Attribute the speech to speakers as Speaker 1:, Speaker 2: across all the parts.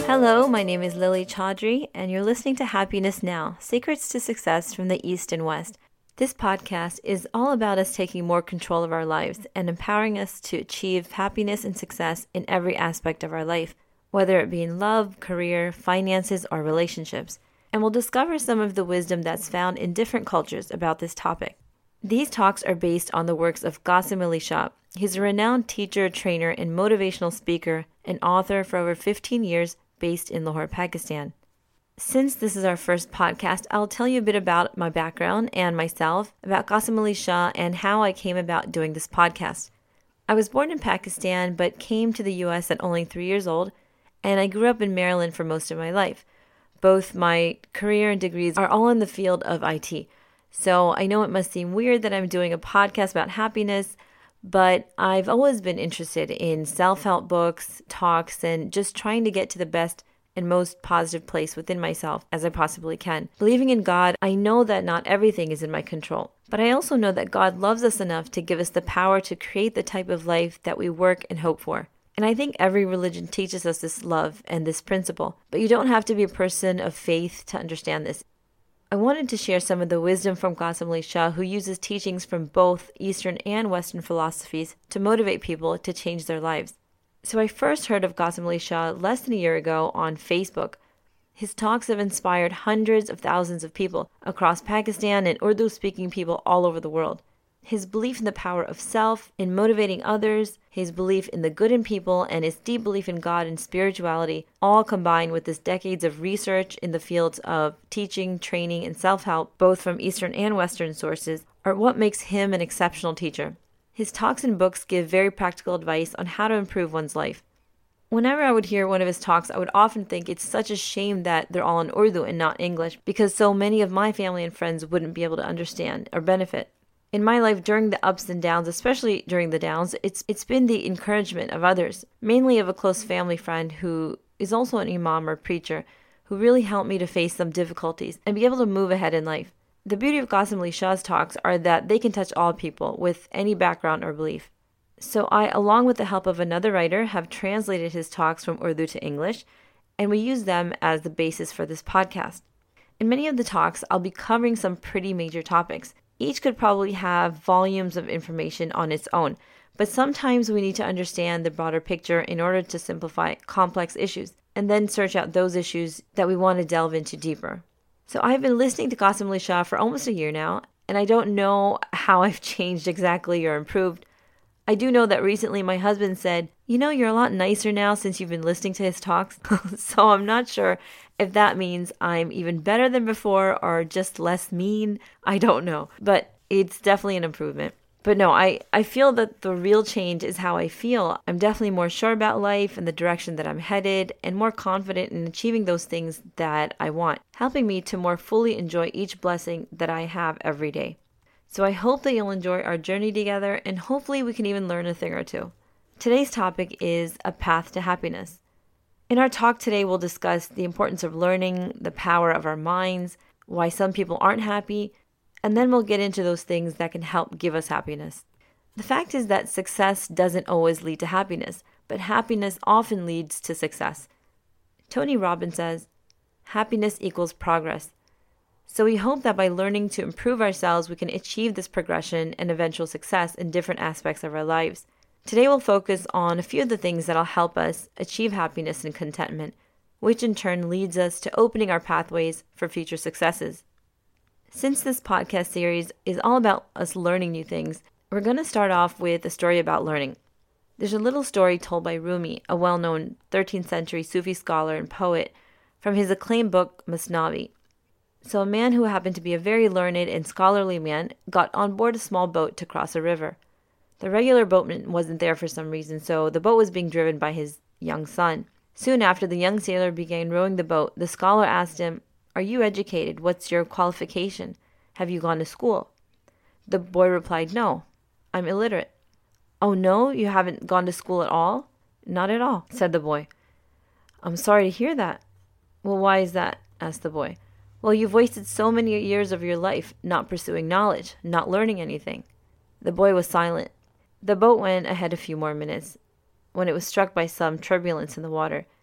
Speaker 1: Hello, my name is Lily Chaudhry, and you're listening to Happiness Now, Secrets to Success from the East and West. This podcast is all about us taking more control of our lives and empowering us to achieve happiness and success in every aspect of our life, whether it be in love, career, finances, or relationships. And we'll discover some of the wisdom that's found in different cultures about this topic. These talks are based on the works of Qasim Ali Shah. He's a renowned teacher, trainer, and motivational speaker and author for over 15 years based in Lahore, Pakistan. Since this is our first podcast, I'll tell you a bit about my background and myself, about Qasim Ali Shah, and how I came about doing this podcast. I was born in Pakistan, but came to the U.S. at only 3 years old, and I grew up in Maryland for most of my life. Both my career and degrees are all in the field of IT. So I know it must seem weird that I'm doing a podcast about happiness, but I've always been interested in self-help books, talks, and just trying to get to the best and most positive place within myself as I possibly can. Believing in God, I know that not everything is in my control, but I also know that God loves us enough to give us the power to create the type of life that we work and hope for. And I think every religion teaches us this love and this principle, but you don't have to be a person of faith to understand this. I wanted to share some of the wisdom from Qasim Ali Shah, who uses teachings from both Eastern and Western philosophies to motivate people to change their lives. So I first heard of Qasim Ali Shah less than a year ago on Facebook. His talks have inspired hundreds of thousands of people across Pakistan and Urdu-speaking people all over the world. His belief in the power of self, in motivating others, his belief in the good in people, and his deep belief in God and spirituality, all combined with his decades of research in the fields of teaching, training, and self-help, both from Eastern and Western sources, are what makes him an exceptional teacher. His talks and books give very practical advice on how to improve one's life. Whenever I would hear one of his talks, I would often think it's such a shame that they're all in Urdu and not English, because so many of my family and friends wouldn't be able to understand or benefit. In my life, during the ups and downs, especially during the downs, it's been the encouragement of others, mainly of a close family friend who is also an imam or preacher, who really helped me to face some difficulties and be able to move ahead in life. The beauty of Qasim Ali Shah's talks are that they can touch all people with any background or belief. So I, along with the help of another writer, have translated his talks from Urdu to English, and we use them as the basis for this podcast. In many of the talks, I'll be covering some pretty major topics. Each could probably have volumes of information on its own, but sometimes we need to understand the broader picture in order to simplify complex issues, and then search out those issues that we want to delve into deeper. So I've been listening to Qasim Ali Shah for almost a year now, and I don't know how I've changed exactly or improved. I do know that recently my husband said, you're a lot nicer now since you've been listening to his talks. So I'm not sure if that means I'm even better than before or just less mean. I don't know, but it's definitely an improvement. But no, I feel that the real change is how I feel. I'm definitely more sure about life and the direction that I'm headed, and more confident in achieving those things that I want, helping me to more fully enjoy each blessing that I have every day. So I hope that you'll enjoy our journey together, and hopefully we can even learn a thing or two. Today's topic is a path to happiness. In our talk today, we'll discuss the importance of learning, the power of our minds, why some people aren't happy, and then we'll get into those things that can help give us happiness. The fact is that success doesn't always lead to happiness, but happiness often leads to success. Tony Robbins says, happiness equals progress. So we hope that by learning to improve ourselves, we can achieve this progression and eventual success in different aspects of our lives. Today we'll focus on a few of the things that'll help us achieve happiness and contentment, which in turn leads us to opening our pathways for future successes. Since this podcast series is all about us learning new things, we're going to start off with a story about learning. There's a little story told by Rumi, a well-known 13th century Sufi scholar and poet, from his acclaimed book Masnavi. So a man who happened to be a very learned and scholarly man got on board a small boat to cross a river. The regular boatman wasn't there for some reason, so the boat was being driven by his young son. Soon after the young sailor began rowing the boat, the scholar asked him, "Are you educated? What's your qualification? Have you gone to school?" The boy replied, "No, I'm illiterate." "Oh no, you haven't gone to school at all?" "Not at all," said the boy. "I'm sorry to hear that." "Well, why is that?" asked the boy. "Well, you've wasted so many years of your life not pursuing knowledge, not learning anything." The boy was silent. The boat went ahead a few more minutes when it was struck by some turbulence in the water.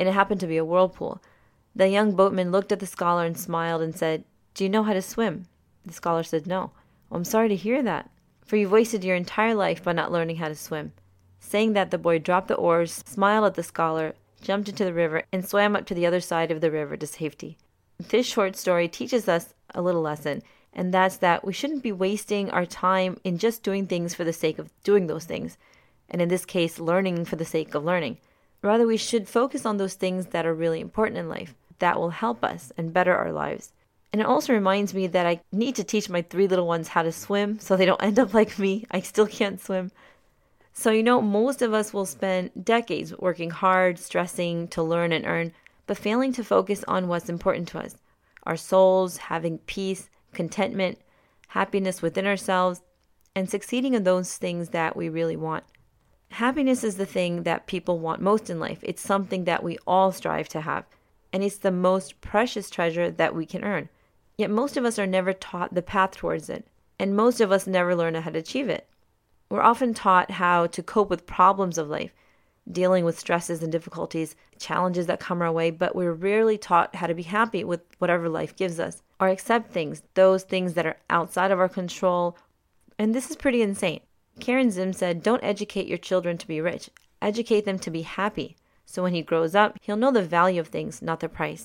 Speaker 1: and it happened to be a whirlpool. The young boatman looked at the scholar and smiled and said, "Do you know how to swim?" The scholar said, "No." "Well, I'm sorry to hear that, for you've wasted your entire life by not learning how to swim." Saying that, the boy dropped the oars, smiled at the scholar, jumped into the river, and swam up to the other side of the river to safety. This short story teaches us a little lesson, and that's that we shouldn't be wasting our time in just doing things for the sake of doing those things, and in this case, learning for the sake of learning. Rather, we should focus on those things that are really important in life, that will help us and better our lives. And it also reminds me that I need to teach my 3 little ones how to swim so they don't end up like me. I still can't swim. So, most of us will spend decades working hard, stressing to learn and earn, but failing to focus on what's important to us. Our souls, having peace, contentment, happiness within ourselves, and succeeding in those things that we really want. Happiness is the thing that people want most in life. It's something that we all strive to have, and it's the most precious treasure that we can earn. Yet most of us are never taught the path towards it, and most of us never learn how to achieve it. We're often taught how to cope with problems of life, dealing with stresses and difficulties, challenges that come our way, but we're rarely taught how to be happy with whatever life gives us, or accept things, those things that are outside of our control. And this is pretty insane. Karen Zim said, "Don't educate your children to be rich. Educate them to be happy. So when he grows up, he'll know the value of things, not the price."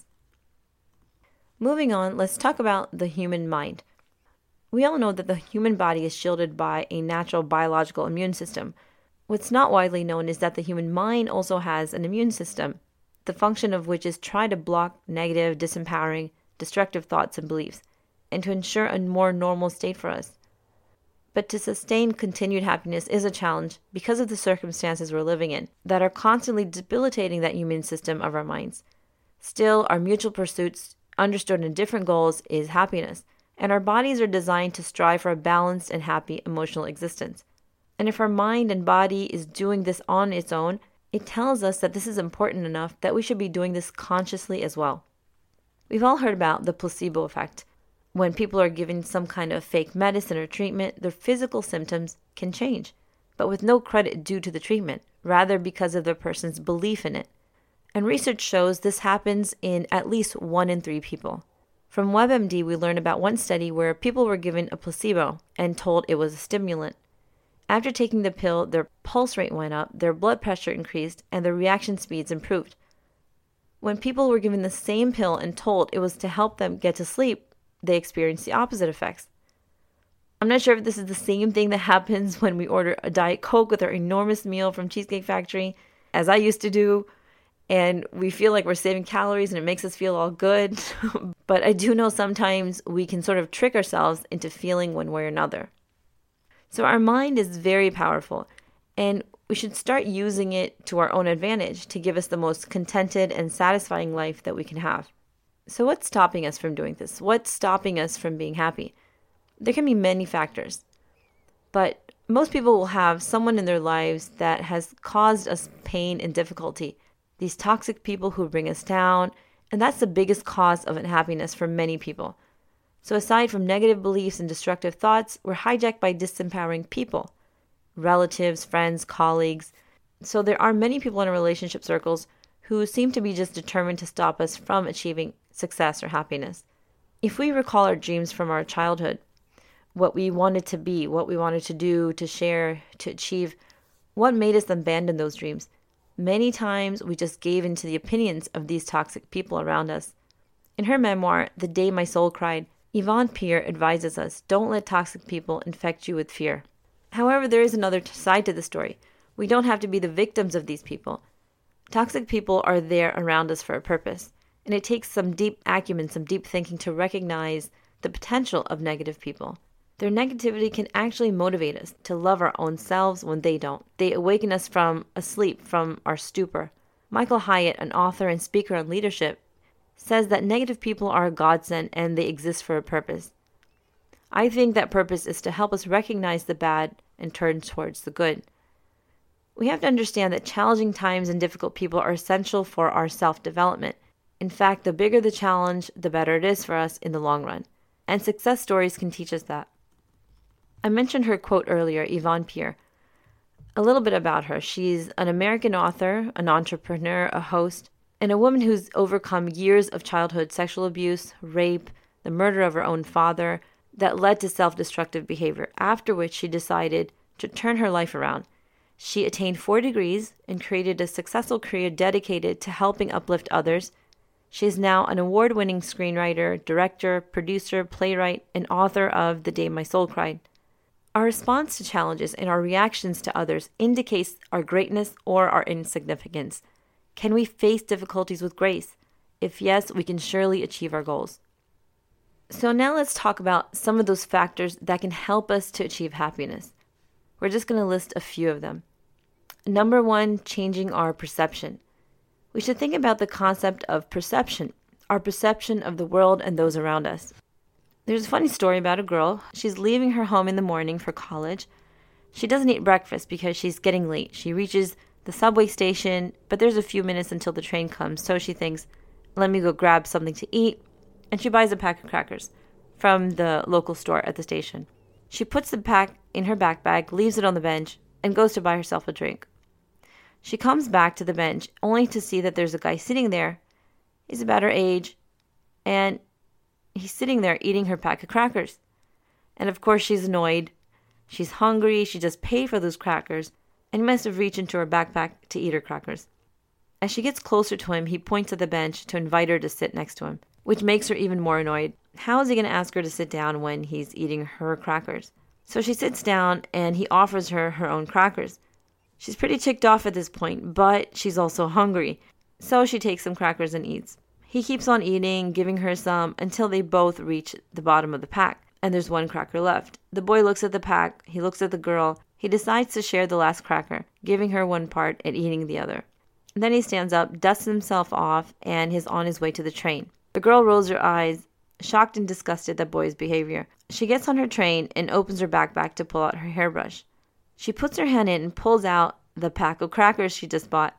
Speaker 1: Moving on, let's talk about the human mind. We all know that the human body is shielded by a natural biological immune system. What's not widely known is that the human mind also has an immune system, the function of which is try to block negative, disempowering, destructive thoughts and beliefs, and to ensure a more normal state for us. But to sustain continued happiness is a challenge because of the circumstances we're living in that are constantly debilitating that immune system of our minds. Still, our mutual pursuits, understood in different goals, is happiness, and our bodies are designed to strive for a balanced and happy emotional existence. And if our mind and body is doing this on its own, it tells us that this is important enough that we should be doing this consciously as well. We've all heard about the placebo effect. When people are given some kind of fake medicine or treatment, their physical symptoms can change, but with no credit due to the treatment, rather because of the person's belief in it. And research shows this happens in at least 1 in 3 people. From WebMD, we learned about one study where people were given a placebo and told it was a stimulant. After taking the pill, their pulse rate went up, their blood pressure increased, and their reaction speeds improved. When people were given the same pill and told it was to help them get to sleep, they experienced the opposite effects. I'm not sure if this is the same thing that happens when we order a Diet Coke with our enormous meal from Cheesecake Factory, as I used to do, and we feel like we're saving calories and it makes us feel all good. But I do know sometimes we can sort of trick ourselves into feeling one way or another. So our mind is very powerful, and we should start using it to our own advantage to give us the most contented and satisfying life that we can have. So what's stopping us from doing this? What's stopping us from being happy? There can be many factors, but most people will have someone in their lives that has caused us pain and difficulty. These toxic people who bring us down, and that's the biggest cause of unhappiness for many people. So aside from negative beliefs and destructive thoughts, we're hijacked by disempowering people, relatives, friends, colleagues. So there are many people in our relationship circles who seem to be just determined to stop us from achieving success or happiness. If we recall our dreams from our childhood, what we wanted to be, what we wanted to do, to share, to achieve, what made us abandon those dreams? Many times we just gave in to the opinions of these toxic people around us. In her memoir, The Day My Soul Cried, Yvonne Peer advises us, don't let toxic people infect you with fear. However, there is another side to the story. We don't have to be the victims of these people. Toxic people are there around us for a purpose, and it takes some deep acumen, some deep thinking to recognize the potential of negative people. Their negativity can actually motivate us to love our own selves when they don't. They awaken us from a sleep, from our stupor. Michael Hyatt, an author and speaker on leadership, says that negative people are a godsend and they exist for a purpose. I think that purpose is to help us recognize the bad and turn towards the good. We have to understand that challenging times and difficult people are essential for our self-development. In fact, the bigger the challenge, the better it is for us in the long run. And success stories can teach us that. I mentioned her quote earlier, Yvonne Peer. A little bit about her. She's an American author, an entrepreneur, a host, And a woman who's overcome years of childhood sexual abuse, rape, the murder of her own father that led to self-destructive behavior, after which she decided to turn her life around. She attained 4 degrees and created a successful career dedicated to helping uplift others. She is now an award-winning screenwriter, director, producer, playwright, and author of The Day My Soul Cried. Our response to challenges and our reactions to others indicates our greatness or our insignificance. Can we face difficulties with grace? If yes, we can surely achieve our goals. So now let's talk about some of those factors that can help us to achieve happiness. We're just going to list a few of them. Number 1, changing our perception. We should think about the concept of perception, our perception of the world and those around us. There's a funny story about a girl. She's leaving her home in the morning for college. She doesn't eat breakfast because she's getting late. She reaches the subway station, but there's a few minutes until the train comes, so she thinks, let me go grab something to eat, and she buys a pack of crackers from the local store at the station. She puts the pack in her backpack, leaves it on the bench, and goes to buy herself a drink. She comes back to the bench only to see that there's a guy sitting there. He's about her age, and he's sitting there eating her pack of crackers. And of course she's annoyed. She's hungry. She just paid for those crackers, and he must have reached into her backpack to eat her crackers. As she gets closer to him, he points at the bench to invite her to sit next to him, which makes her even more annoyed. How is he going to ask her to sit down when he's eating her crackers? So she sits down, and he offers her her own crackers. She's pretty ticked off at this point, but she's also hungry. So she takes some crackers and eats. He keeps on eating, giving her some, until they both reach the bottom of the pack, and there's 1 cracker left. The boy looks at the pack, he looks at the girl, he decides to share the last cracker, giving her 1 part and eating the other. Then he stands up, dusts himself off, and is on his way to the train. The girl rolls her eyes, shocked and disgusted at the boy's behavior. She gets on her train and opens her backpack to pull out her hairbrush. She puts her hand in and pulls out the pack of crackers she just bought.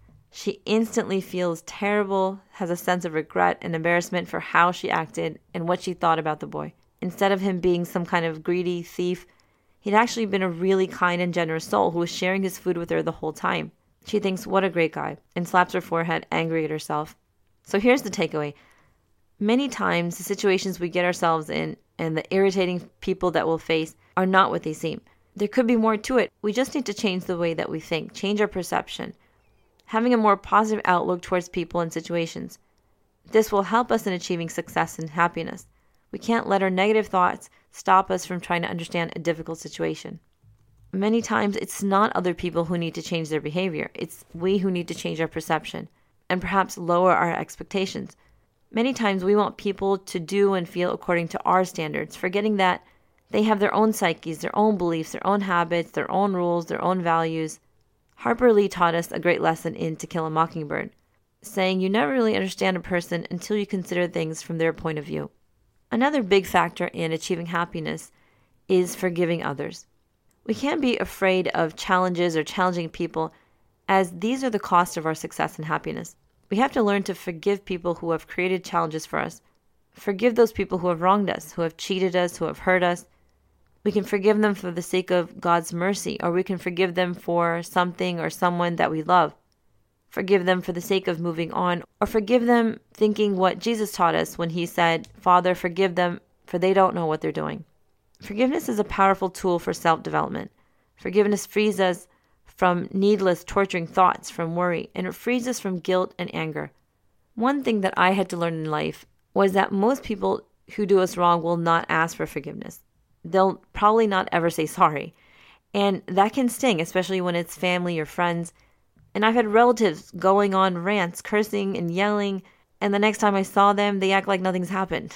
Speaker 1: She instantly feels terrible, has a sense of regret and embarrassment for how she acted and what she thought about the boy. Instead of him being some kind of greedy thief, he'd actually been a really kind and generous soul who was sharing his food with her the whole time. She thinks, what a great guy, and slaps her forehead, angry at herself. So here's the takeaway. Many times, the situations we get ourselves in and the irritating people that we'll face are not what they seem. There could be more to it. We just need to change the way that we think, change our perception, having a more positive outlook towards people and situations. This will help us in achieving success and happiness. We can't let our negative thoughts stop us from trying to understand a difficult situation. Many times, it's not other people who need to change their behavior. It's we who need to change our perception and perhaps lower our expectations. Many times, we want people to do and feel according to our standards, forgetting that they have their own psyches, their own beliefs, their own habits, their own rules, their own values. Harper Lee taught us a great lesson in To Kill a Mockingbird, saying you never really understand a person until you consider things from their point of view. Another big factor in achieving happiness is forgiving others. We can't be afraid of challenges or challenging people, as these are the cost of our success and happiness. We have to learn to forgive people who have created challenges for us. Forgive those people who have wronged us, who have cheated us, who have hurt us. We can forgive them for the sake of God's mercy, or we can forgive them for something or someone that we love. Forgive them for the sake of moving on, or forgive them thinking what Jesus taught us when he said, Father, forgive them, for they don't know what they're doing. Forgiveness is a powerful tool for self-development. Forgiveness frees us from needless torturing thoughts, from worry, and it frees us from guilt and anger. One thing that I had to learn in life was that most people who do us wrong will not ask for forgiveness. They'll probably not ever say sorry. And that can sting, especially when it's family or friends. And I've had relatives going on rants, cursing and yelling, and the next time I saw them, they act like nothing's happened.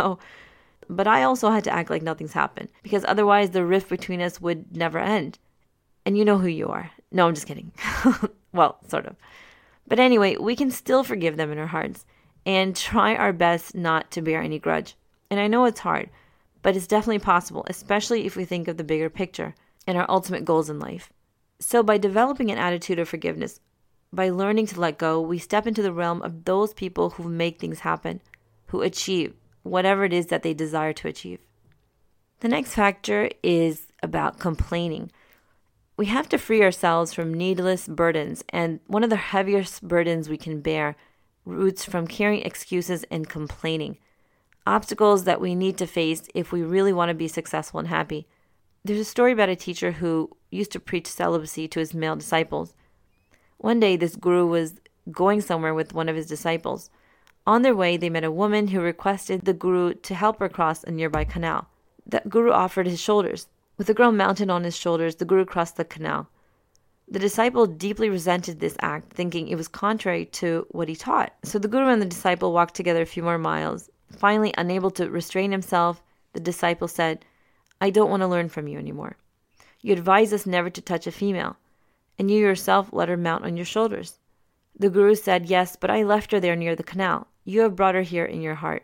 Speaker 1: But I also had to act like nothing's happened, because otherwise the rift between us would never end. And you know who you are. No, I'm just kidding. Well, sort of. But anyway, we can still forgive them in our hearts and try our best not to bear any grudge. And I know it's hard, but it's definitely possible, especially if we think of the bigger picture and our ultimate goals in life. So by developing an attitude of forgiveness, by learning to let go, we step into the realm of those people who make things happen, who achieve whatever it is that they desire to achieve. The next factor is about complaining. We have to free ourselves from needless burdens, and one of the heaviest burdens we can bear roots from carrying excuses and complaining, obstacles that we need to face if we really want to be successful and happy. There's a story about a teacher who used to preach celibacy to his male disciples. One day, this guru was going somewhere with one of his disciples. On their way, they met a woman who requested the guru to help her cross a nearby canal. The guru offered his shoulders. With the girl mounted on his shoulders, the guru crossed the canal. The disciple deeply resented this act, thinking it was contrary to what he taught. So the guru and the disciple walked together a few more miles. Finally, unable to restrain himself, the disciple said, "I don't want to learn from you anymore. You advise us never to touch a female, and you yourself let her mount on your shoulders." The guru said, "Yes, but I left her there near the canal. You have brought her here in your heart."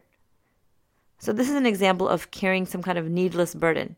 Speaker 1: So this is an example of carrying some kind of needless burden.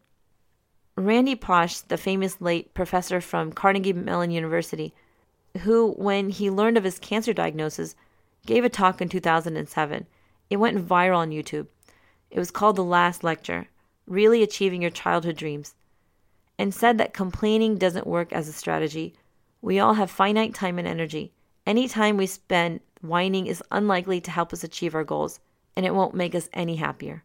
Speaker 1: Randy Pausch, the famous late professor from Carnegie Mellon University, who, when he learned of his cancer diagnosis, gave a talk in 2007. It went viral on YouTube. It was called The Last Lecture, Really Achieving Your Childhood Dreams, and said that complaining doesn't work as a strategy. We all have finite time and energy. Any time we spend whining is unlikely to help us achieve our goals, and it won't make us any happier.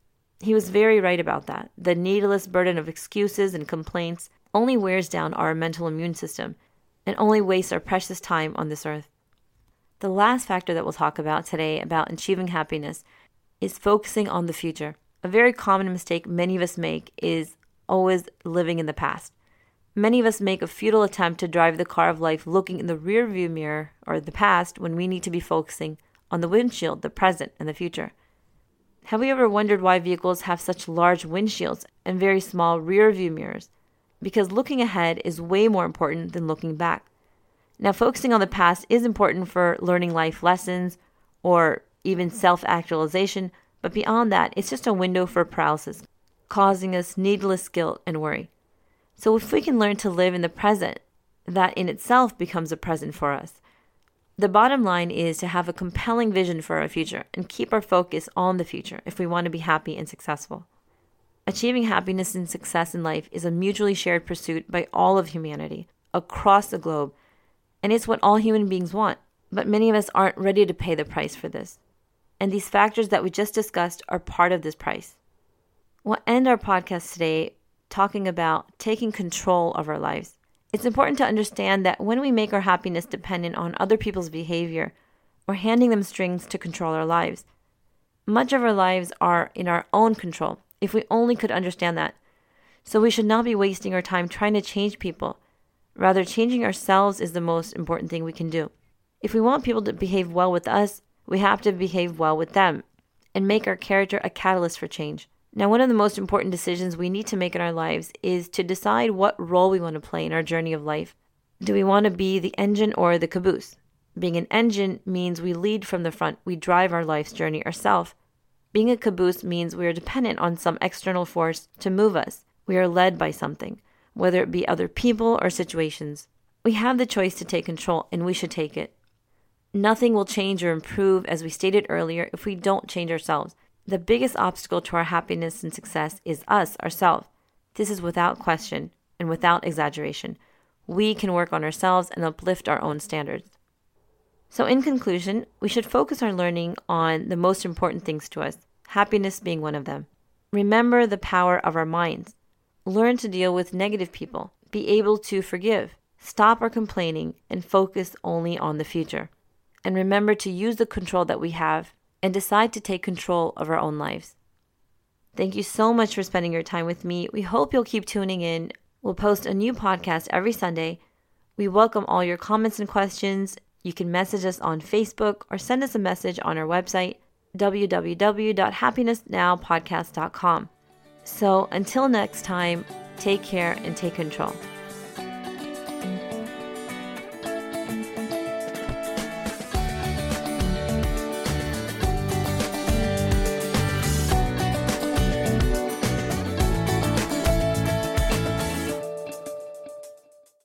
Speaker 1: He was very right about that. The needless burden of excuses and complaints only wears down our mental immune system and only wastes our precious time on this earth. The last factor that we'll talk about today about achieving happiness is focusing on the future. A very common mistake many of us make is always living in the past. Many of us make a futile attempt to drive the car of life looking in the rearview mirror or the past when we need to be focusing on the windshield, the present, and the future. Have we ever wondered why vehicles have such large windshields and very small rearview mirrors? Because looking ahead is way more important than looking back. Now, focusing on the past is important for learning life lessons or even self-actualization, but beyond that, it's just a window for paralysis, causing us needless guilt and worry. So if we can learn to live in the present, that in itself becomes a present for us. The bottom line is to have a compelling vision for our future and keep our focus on the future if we want to be happy and successful. Achieving happiness and success in life is a mutually shared pursuit by all of humanity across the globe, and it's what all human beings want. But many of us aren't ready to pay the price for this. And these factors that we just discussed are part of this price. We'll end our podcast today talking about taking control of our lives. It's important to understand that when we make our happiness dependent on other people's behavior, we're handing them strings to control our lives. Much of our lives are in our own control, if we only could understand that. So we should not be wasting our time trying to change people. Rather, changing ourselves is the most important thing we can do. If we want people to behave well with us, we have to behave well with them and make our character a catalyst for change. Now, one of the most important decisions we need to make in our lives is to decide what role we want to play in our journey of life. Do we want to be the engine or the caboose? Being an engine means we lead from the front. We drive our life's journey ourselves. Being a caboose means we are dependent on some external force to move us. We are led by something, whether it be other people or situations. We have the choice to take control, and we should take it. Nothing will change or improve, as we stated earlier, if we don't change ourselves. The biggest obstacle to our happiness and success is us, ourselves. This is without question and without exaggeration. We can work on ourselves and uplift our own standards. So in conclusion, we should focus our learning on the most important things to us, happiness being one of them. Remember the power of our minds. Learn to deal with negative people. Be able to forgive. Stop our complaining and focus only on the future. And remember to use the control that we have and decide to take control of our own lives. Thank you so much for spending your time with me. We hope you'll keep tuning in. We'll post a new podcast every Sunday. We welcome all your comments and questions. You can message us on Facebook or send us a message on our website, www.happinessnowpodcast.com. So until next time, take care and take control.